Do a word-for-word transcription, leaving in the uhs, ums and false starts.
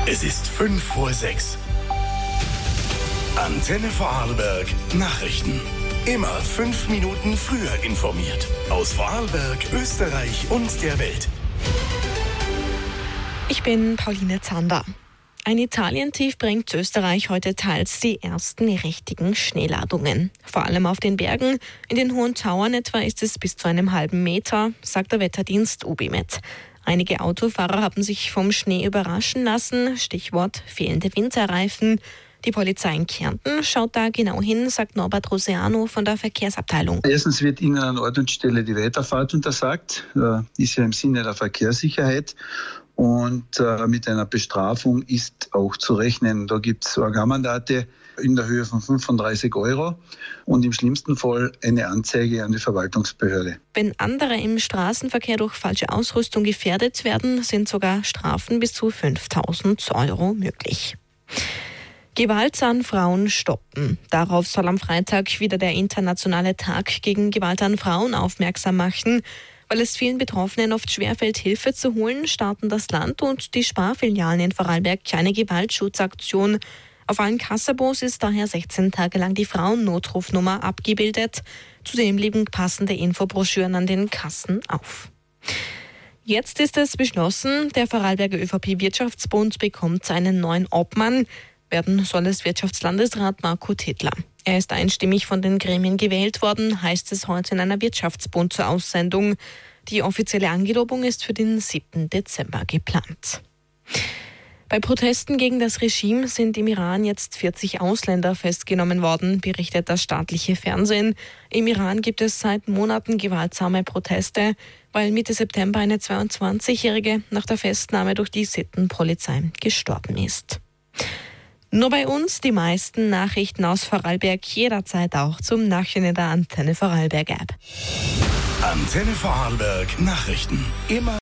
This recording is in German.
Es ist fünf vor sechs. Antenne Vorarlberg Nachrichten. Immer fünf Minuten früher informiert. Aus Vorarlberg, Österreich und der Welt. Ich bin Pauline Zander. Ein Italientief bringt Österreich heute teils die ersten richtigen Schneeladungen. Vor allem auf den Bergen. In den hohen Tauern etwa ist es bis zu einem halben Meter, sagt der Wetterdienst Ubimet. Einige Autofahrer haben sich vom Schnee überraschen lassen. Stichwort fehlende Winterreifen. Die Polizei in Kärnten schaut da genau hin, sagt Norbert Roseano von der Verkehrsabteilung. Erstens wird Ihnen an Ort und Stelle die Weiterfahrt untersagt. Das ist ja im Sinne der Verkehrssicherheit. Und äh, mit einer Bestrafung ist auch zu rechnen. Da gibt es Organmandate in der Höhe von fünfunddreißig Euro und im schlimmsten Fall eine Anzeige an die Verwaltungsbehörde. Wenn andere im Straßenverkehr durch falsche Ausrüstung gefährdet werden, sind sogar Strafen bis zu fünftausend Euro möglich. Gewalt an Frauen stoppen. Darauf soll am Freitag wieder der internationale Tag gegen Gewalt an Frauen aufmerksam machen. Weil es vielen Betroffenen oft schwerfällt, Hilfe zu holen, starten das Land und die Sparfilialen in Vorarlberg eine Gewaltschutzaktion. Auf allen Kassabos ist daher sechzehn Tage lang die Frauennotrufnummer abgebildet. Zudem liegen passende Infobroschüren an den Kassen auf. Jetzt ist es beschlossen, der Vorarlberger ÖVP-Wirtschaftsbund bekommt einen neuen Obmann. Werden soll es Wirtschaftslandesrat Marco Tedler. Er ist einstimmig von den Gremien gewählt worden, heißt es heute in einer Wirtschaftsbund zur Aussendung. Die offizielle Angelobung ist für den siebten Dezember geplant. Bei Protesten gegen das Regime sind im Iran jetzt vierzig Ausländer festgenommen worden, berichtet das staatliche Fernsehen. Im Iran gibt es seit Monaten gewaltsame Proteste, weil Mitte September eine zweiundzwanzigjährige nach der Festnahme durch die Sittenpolizei gestorben ist. Nur bei uns die meisten Nachrichten aus Vorarlberg jederzeit auch zum Nachschauen in der Antenne Vorarlberg App. Antenne Vorarlberg Nachrichten. Immer